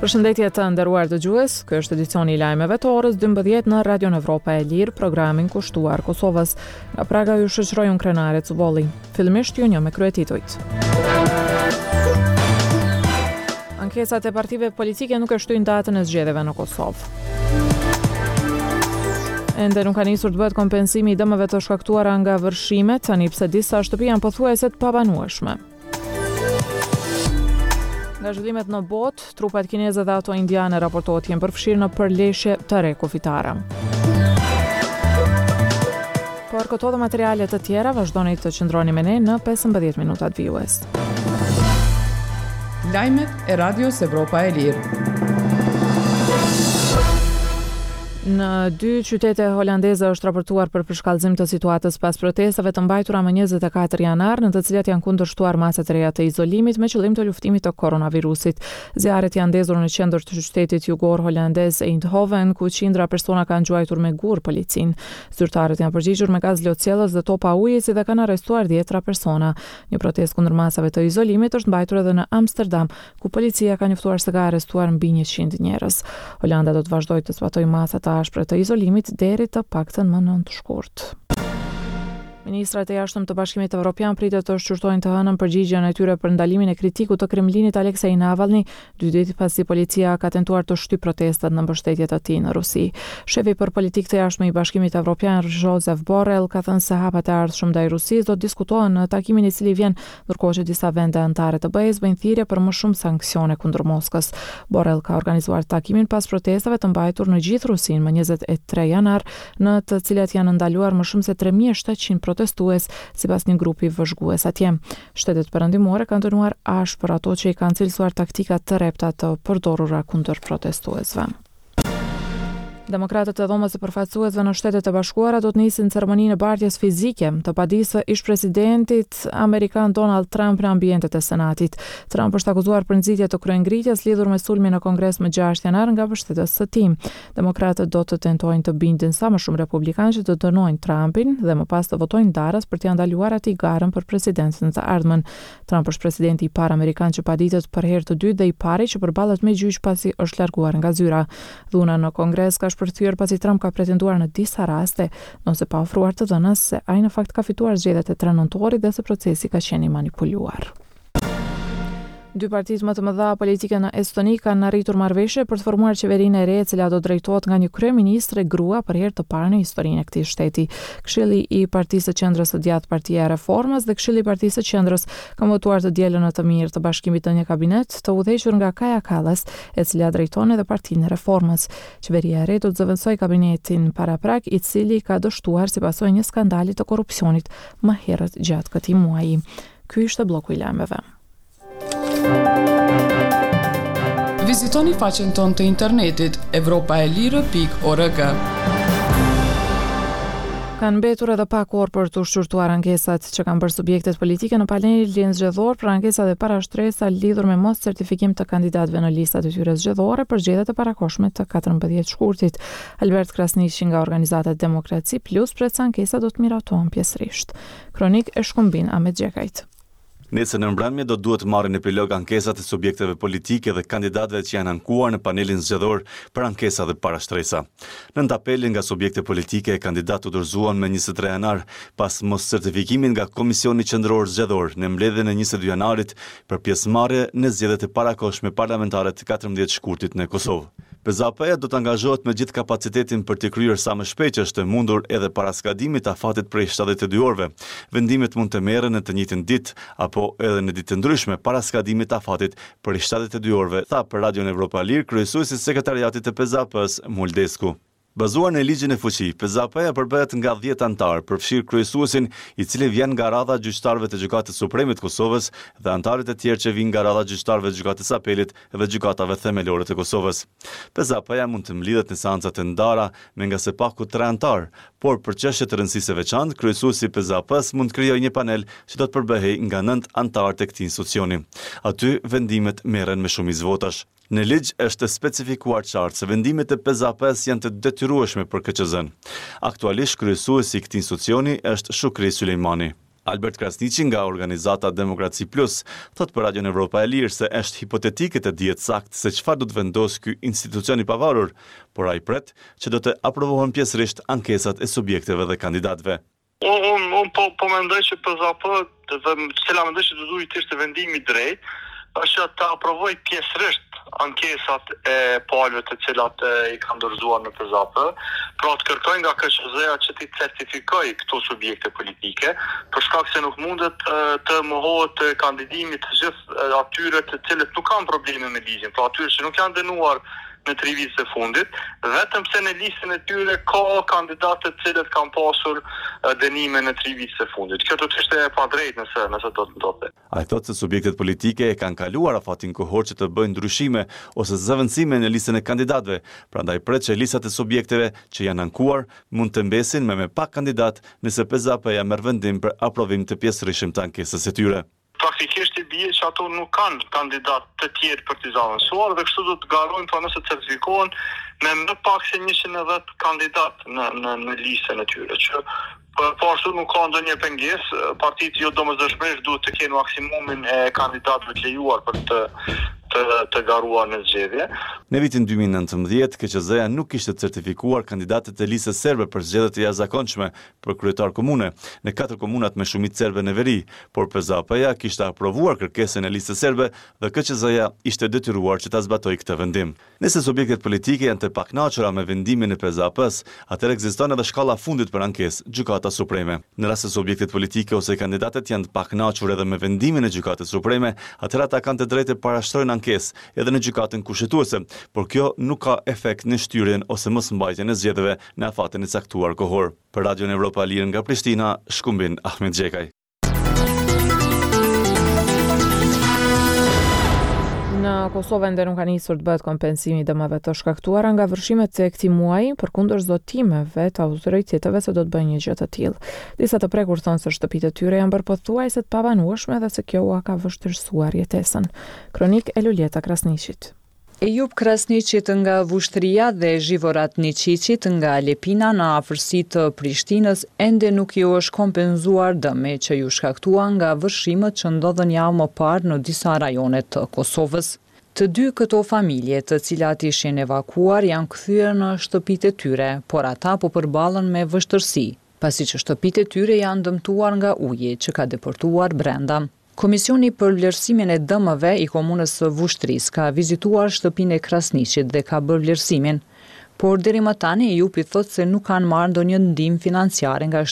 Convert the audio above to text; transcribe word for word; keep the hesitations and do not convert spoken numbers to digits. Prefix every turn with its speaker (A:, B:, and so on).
A: Përshëndetje të nderuar dëgjues, ky është edicioni i lajmeve të orës dymbëdhjetë në Radion Evropa e Lirë, programin kushtuar Kosovës. Nga Praga ju shoqëroi unë Krenare Cubolli. Fillimisht ju një me kryetitujt. Ankesat e partive politike nuk e shtyjnë datën e zgjedhjeve në Kosovë. Ende nuk ka nisur të bëhet kompensimi i dëmeve të shkaktuara nga vërshimet, tani pse disa shtëpi janë pothuajse të pabanueshme. Nga zhvillimet në botë, trupat kineze dhe ato indiane raportohet jenë përfshirë në përleshje të re kufitare. Por këto dhe materiale të tjera vazhdoni të qëndroni me ne në pesëmbëdhjetë minutat vijues.
B: Lajmet e Radios Evropa e Lirë.
A: Në dy qytete holandeze është raportuar për përshkallëzim të situatës pas protestave të mbajtura më njëzet e katër janar, në të cilat janë kundërshtuar masat e reja të izolimit me qëllim të luftimit të koronavirusit. Zjarret janë ndezur në qendër të qytetit jugor holandez Eindhoven, ku qindra persona kanë gjuajtur me gur policin. Zyrtarët janë përgjigjur me gaz lotësiellës dhe topa uji, si dhe kanë arrestuar dhjetra persona. Një protestë kundër masave të izolimit është mbajtur edhe në Amsterdam, ku policia ka njoftuar se ka arrestuar mbi njëqind njerëz. Holanda do të vazhdojë të zbatojë masat ashpre të izolimit deri të paktën më nëntë shkurt. Ministrat e jashtëm të Bashkimit Evropian pritet të shqyrtojnë të hënën përgjigjen e tyre për ndalimin e kritikut të Kremlinit Aleksej Navalny, dy ditë pasi policia ka tentuar të shtyjë protestat në mbështetje të tij në Rusi. Shefi për politikë të jashtme i Bashkimit Evropian, Josep Borrell, ka thënë se hapat e ardhshëm ndaj Rusisë do të diskutohen në takimin i cili vjen ndërkohë që disa vende anëtare të B E S bëjnë thirrje për më shumë sanksione kundër Moskës. Borrell ka organizuar takimin pas protestave të mbajtur në gjithë Rusinë më njëzet e tre janar, në të cilat janë ndaluar më shumë se tre mijë e shtatëqind protestues sipas një grupi vëzhgues atje. Shtetet perëndimore kanë dënuar ashpër ato që i kanë cilësuar taktika të repta të përdorura kundër protestuesve. Demokratët e dhomës së përfaqësuesve në Shtetet e Bashkuara do të nisin ceremoninë e bardhjes fizike të padisë ish presidentit amerikan Donald Trump në ambientet e Senatit. Trump është akuzuar për nxitje të kryengritjes lidhur me sulmin në Kongres më gjashtë janar nga mbështetës së tij. Demokratët do të tentojnë të bindin sa më shumë republikanë që të dënojnë Trumpin dhe më pas të votojnë darës për t'i ndaluar atij garën për presidencën të ardhmen. Trump është presidenti i parë amerikan që paditët për herë të dytë dhe i pari që përballet me gjyq pasi është larguar nga zyra. Dhuna në Kongres ka përthyer pasi Trump ka pretenduar në disa raste, nëse pa ofruar të dhënës se ai në fakt ka fituar zgjedhjet e tre nëntorit dhe se procesi ka qenë i manipuluar. Dy partitë më të mëdha politike në Estoni kanë arritur marrëveshje për të formuar qeverinë e re e cila do drejtohet nga një kryeministre grua për herë të parë në historinë e këtij shteti. Këshilli i Partisë së Qendrës së djathtë Partia e Reformës dhe Këshilli i Partisë së Qendrës kanë votuar të dielën e të mirë të bashkimit të një kabinet të udhëhequr nga Kaja Kallas, e cila drejton edhe Partinë e Reformës. Qeveria e re do të zëvendësojë kabinetin paraprak, i cili ka dështuar si pasojë një skandali të korrupsionit më herët gjatë këtij muaji. Ky ishte bloku i lajmeve.
B: Vizitoni faqen tonë të internetit evropaelire pikë org.
A: Kanë mbetur edhe pak orë për të shqyrtuar ankesat që kanë bërë subjektet politike në panelin zgjedhor për ankesa dhe parashtresa lidhur me mos certifikim të kandidatëve në listat e tyre zgjedhore për zgjedhjet e parakohshme të katërmbëdhjetë shkurtit. Albert Krasniqi nga organizata Demokraci Plus pret se ankesat do të miratohen pjesërisht. Kronik e shkumbin Ahmet Xhekajt.
C: Nesër në mbrëmje do duhet marrin epilog ankesat e subjekteve politike dhe kandidatëve që janë ankuar në panelin zgjedhor për ankesa dhe parashtresa. Nënt apelin nga subjekte politike, kandidatë u dorëzuan me njëzet e tre janar pas mos certifikimin nga Komisioni Qendror Zgjedhor në mbledhjen e njëzet e dy janarit për pjesëmarrje në zgjedhjet e parakohshme parlamentare të katërmbëdhjetë shkurtit në Kosovë. P Z A P-ja do të angazhohet me gjithë kapacitetin për të kryer sa më shpejt që është mundur edhe para skadimit të afatit prej shtatëdhjetë e dy orëve. Vendimet mund të merren në të njëjtën ditë apo edhe në ditë të ndryshme para skadimit të afatit prej shtatëdhjetë e dy orëve, tha për Radion Evropa Lirë kryesuesi i sekretariatit të P Z A P-s Muldesku. Bazuar në ligjin e fuqi, P Z A P-ja përbehet nga dhjetë antar, përfshir kryesuesin i cili vjen nga radha e gjyqtarëve të Gjykatës Supreme të Kosovës dhe antarët e tjerë që vijnë nga radha e gjyqtarëve të Gjykatës Apelit dhe gjykatave themelore të Kosovës. P Z A P-ja mund të mlidhet në seanca të ndara me nga së paku tre antar, por për çështje të rëndësisë së veçantë, kryesuesi i P Z A P-s mund të krijojë një panel që do të përbehej nga nëntë antar të këtij institucioni. Aty vendimet merren me shumicë votash. Në ligj është specifikuar qartë se vendimet e P Z A P-s janë të detyrueshme për K Q Z-n. Aktualisht kryesuesi i këtij institucioni është Shukri Sulejmani. Albert Krasniqi nga organizata Demokraci Plus thot për Radion Evropa e Lirë se është hipotetike të dihet saktë se çfarë do të vendosë ky institucion i pavarur, por ai pret që do të aprovohen pjesërisht ankesat e subjekteve dhe kandidatëve.
D: Unë un, un, po, po mendoj që P Z A P, dhe cila mendoj që do duhet të ishte vendimi i drejtë, është të aprovoj pjesërisht ankesat e palëve të cilat e, i kanë dorëzuar në P Z A P, pra të kërkoj nga K Q Z-ja që t'i certifikoj këto subjekte politike, për shkak se nuk mundet e, të mohohet kandidimi të gjithë atyre të cilët nuk kanë probleme me ligjin, pra atyre që nuk janë dënuar në tri vitet e fundit, vetëm pse në listën e tyre ka kandidatë të cilët kanë pasur dënime në tri vitet e fundit. Kjo do të ishte e padrejtë nëse nëse do të ndodhte.
C: Ai thotë se subjektet politike e kanë kaluar afatin kohor që të bëjnë ndryshime ose zëvendësime në listën e kandidatëve, prandaj pret që listat e subjekteve që janë ankuar mund të mbesin me më pak kandidat nëse P Z A P-ja merr vendim për aprovim të pjesërisht të ankesës së tyre.
D: Praktikisht i bie që ato nuk kanë kandidat të tjerë për t'i zavendësuar dhe kështu do të garojnë pra nëse certifikohen me më pak se njëqind e dhjetë kandidat në në në listën e tyre, që po ashtu nuk ka ndonjë pengesë, partitë jo domosdoshmërisht duhet të kenë maksimumin e kandidatëve të lejuar për të të, të garuar në zgjedhje.
C: Në vitin dy mijë e nëntëmbëdhjetë, K Q Z-ja nuk kishte certifikuar kandidatët e listës serbe për zgjedhjet e jashtëzakonshme për kryetar komune në katër komunat me shumicë serbe në veri, por P Z A P-ja kishte aprovuar kërkesën e listës serbe dhe K Q Z-ja ishte detyruar që ta zbatojë këtë vendim. Nëse subjektet politike janë të pakënaqura me vendimin e P Z A P-s, atëherë ekziston edhe shkalla fundit për ankesë, Gjykata Supreme. Në rast se subjektet politike ose kandidatët janë të pakënaqur edhe me vendimin e Gjykatës Supreme, atëherë ata kanë të drejtë të parashtrojnë ankesë edhe në gjykatën kushtetuese, por kjo nuk ka efekt në shtyrjen ose mosmbajtjen e zgjedhjeve në afatin e caktuar kohor. Për Radion Evropa e Lirë nga Prishtina, Shkumbin Ahmet Xhekaj.
A: Në Kosovë ende nuk ka nisur të bëhet kompensimi i dëmeve të shkaktuara nga vërshimet e këtij muaji, përkundër zotimeve të autoriteteve se do të bëjnë një gjë të tillë. Disa të prekur thonë se shtëpitë e tyre janë bërë pothuajse të pabanueshme dhe se kjo ua ka vështirësuar jetesën. Kronik e Luljeta Krasniqit.
E: Ejub Krasniqit nga Vushtria dhe Zhivorat Niqiqit nga Lepina në afërsi të Prishtinës ende nuk ju është kompenzuar dëmi që ju shkaktuan nga vërshimet që ndodhen javë më parë në disa rajone të Kosovës. Të dy këto familje, të cilat ishin evakuar, janë kthyer në shtëpitë e tyre, por ata po përballen me vështirësi, pasi që shtëpitë e tyre janë dëmtuar nga uji që ka deportuar brenda. Komisioni për vlerësimin e dëmeve i komunës së Vushtrisë ka vizituar shtëpinë e Krasniqit dhe ka bërë vlerësimin, por deri më tani Ejupi thotë se nuk kanë marrë ndonjë ndihmë financiare nga